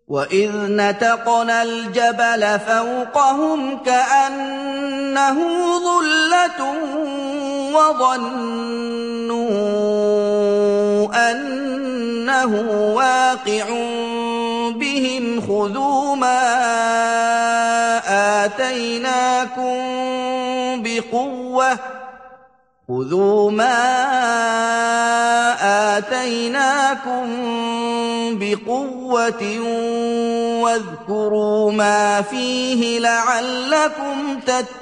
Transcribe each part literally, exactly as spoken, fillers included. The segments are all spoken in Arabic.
وَإِذْ نَتَقْنَا الْجَبَلَ فَوْقَهُمْ كَأَنَّهُ ظُلَّةٌ وَظَنُّوا أَنَّهُ وَاقِعٌ بِهِمْ خُذُوا مَا آتَيْنَاكُمْ بِقُوَّةٍ خُذُوا مَا آتَيْنَاكُمْ بِقُوَّةٍ وَاذْكُرُوا مَا فِيهِ لَعَلَّكُمْ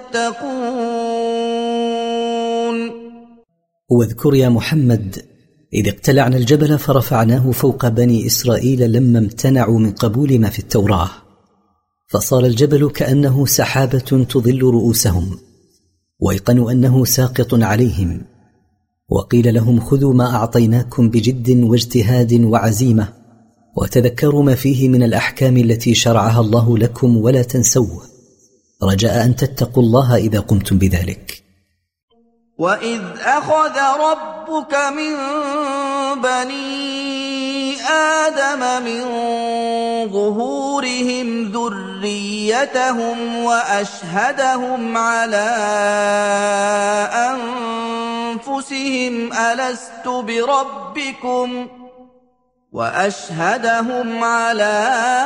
تَتَّقُونَ. واذكر يا محمد إذ اقتلعنا الجبل فرفعناه فوق بني إسرائيل لما امتنعوا من قبول ما في التوراة، فصار الجبل كأنه سحابة تظل رؤوسهم، وأيقنوا أنه ساقط عليهم، وقيل لهم خذوا ما أعطيناكم بجد واجتهاد وعزيمة، وتذكروا ما فيه من الأحكام التي شرعها الله لكم ولا تنسوه، رجاء أن تتقوا الله إذا قمتم بذلك. وَإِذْ أَخَذَ رَبُّكَ مِنْ بَنِي آدَمَ مِنْ ظُهُورِهِمْ ذُرِّيَّتَهُمْ وَأَشْهَدَهُمْ عَلَى أَنفُسِهِمْ أَلَسْتُ بِرَبِّكُمْ وَأَشْهَدَهُمْ عَلَى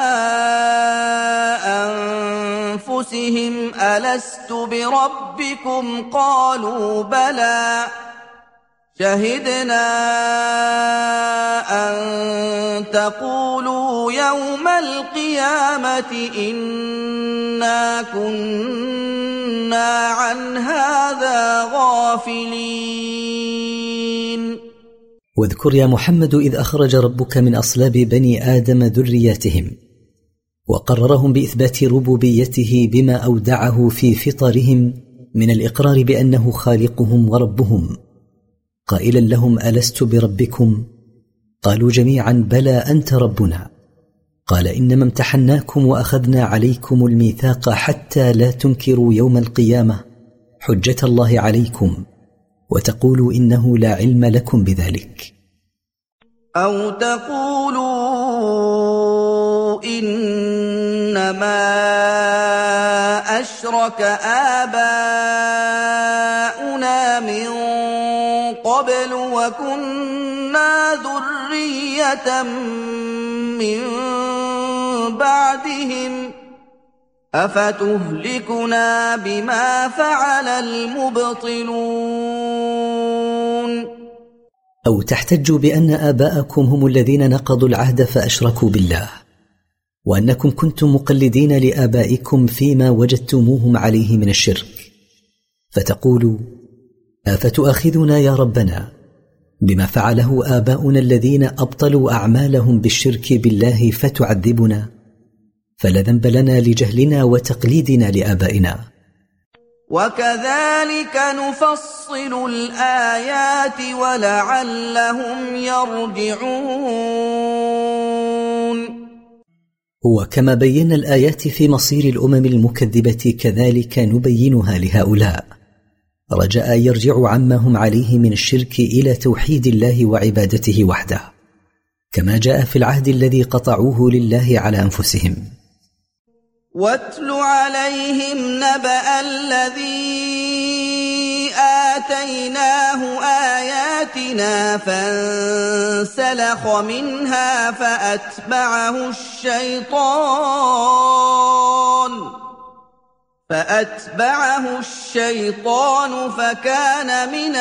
أَنفُسِهِمْ أَلَسْتُ بِرَبِّكُمْ قَالُوا بَلَى شَهِدْنَا أَن تَقُولُوا يَوْمَ الْقِيَامَةِ إِنَّا كُنَّا عَنْ هَذَا غَافِلِينَ. واذكر يا محمد إذ أخرج ربك من أصلاب بني آدم ذرياتهم، وقررهم بإثبات ربوبيته بما أودعه في فطرهم من الإقرار بأنه خالقهم وربهم، قائلا لهم ألست بربكم؟ قالوا جميعا بلى أنت ربنا. قال إنما امتحناكم وأخذنا عليكم الميثاق حتى لا تنكروا يوم القيامة حجة الله عليكم وتقولوا إنه لا علم لكم بذلك. أو تقولوا إنما أشرك آباؤنا من قبل وكنا ذرية من بعدهم أفتهلكنا بما فعل المبطلون. أو تحتجوا بأن آباءكم هم الذين نقضوا العهد فأشركوا بالله، وأنكم كنتم مقلدين لآبائكم فيما وجدتموهم عليه من الشرك، فتقولوا أفتؤاخذنا يا ربنا بما فعله آباؤنا الذين أبطلوا أعمالهم بالشرك بالله فتعذبنا؟ فلا ذنب لنا لجهلنا وتقليدنا لآبائنا. وكذلك نفصل الآيات ولعلهم يرجعون. وكما بينا الآيات في مصير الأمم المكذبة كذلك نبينها لهؤلاء، رجاء يرجعوا عما هم عليه من الشرك إلى توحيد الله وعبادته وحده، كما جاء في العهد الذي قطعوه لله على أنفسهم. واتل عليهم نبأ الذي آتيناه آياتنا فانسلخ منها فأتبعه الشيطان فأتبعه الشيطان فكان من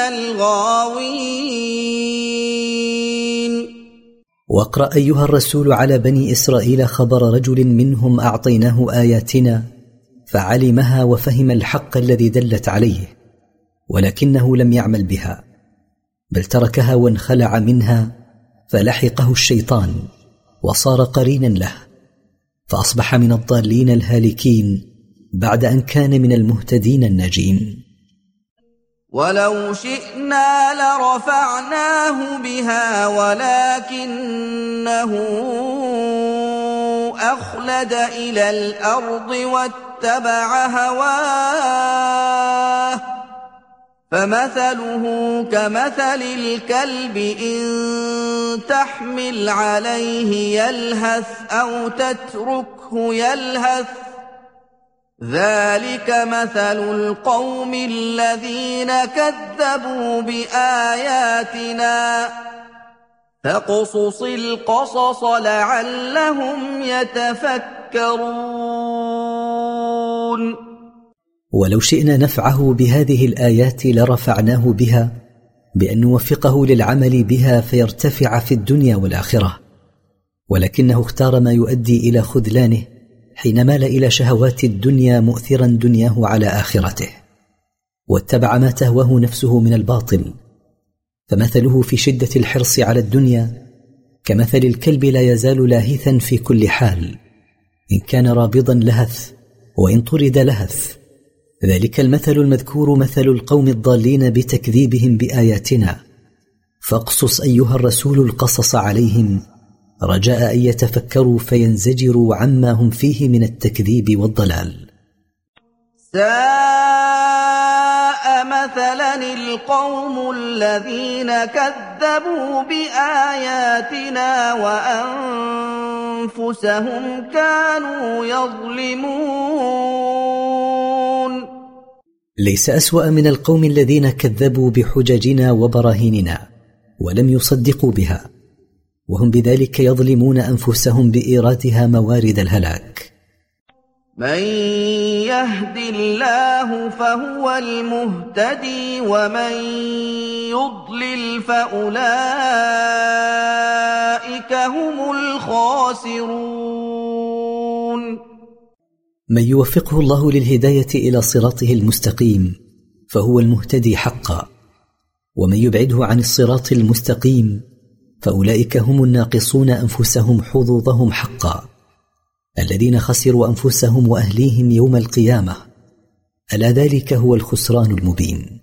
الغاوين. واقرأ أيها الرسول على بني إسرائيل خبر رجل منهم أعطيناه آياتنا فعلمها وفهم الحق الذي دلت عليه، ولكنه لم يعمل بها، بل تركها وانخلع منها، فلحقه الشيطان وصار قرينا له، فأصبح من الضالين الهالكين بعد أن كان من المهتدين الناجين. ولو شئنا لرفعناه بها ولكنه أخلد إلى الأرض واتبع هواه فمثله كمثل الكلب إن تحمل عليه يلهث أو تتركه يلهث ذلك مثل القوم الذين كذبوا بآياتنا فاقصص القصص لعلهم يتفكرون. ولو شئنا نفعه بهذه الآيات لرفعناه بها بأن نوفقه للعمل بها فيرتفع في الدنيا والآخرة، ولكنه اختار ما يؤدي إلى خذلانه حين مال إلى شهوات الدنيا مؤثرا دنياه على آخرته، واتبع ما تهواه نفسه من الباطل. فمثله في شدة الحرص على الدنيا كمثل الكلب لا يزال لاهثا في كل حال، إن كان رابضا لهث وإن طرد لهث. ذلك المثل المذكور مثل القوم الضالين بتكذيبهم بآياتنا، فاقصص أيها الرسول القصص عليهم رجاء أن يتفكروا فينزجروا عما هم فيه من التكذيب والضلال. ساء مثلا القوم الذين كذبوا بآياتنا وأنفسهم كانوا يظلمون. ليس أسوأ من القوم الذين كذبوا بحججنا وبراهيننا ولم يصدقوا بها، وهم بذلك يظلمون أنفسهم بإيرادها موارد الهلاك. من يهد الله فهو المهتدي ومن يضلل فأولئك هم الخاسرون. من يوفقه الله للهداية إلى صراطه المستقيم فهو المهتدي حقا، ومن يبعده عن الصراط المستقيم فأولئك هم الناقصون أنفسهم حظوظهم حقا، الذين خسروا أنفسهم وأهليهم يوم القيامة، ألا ذلك هو الخسران المبين.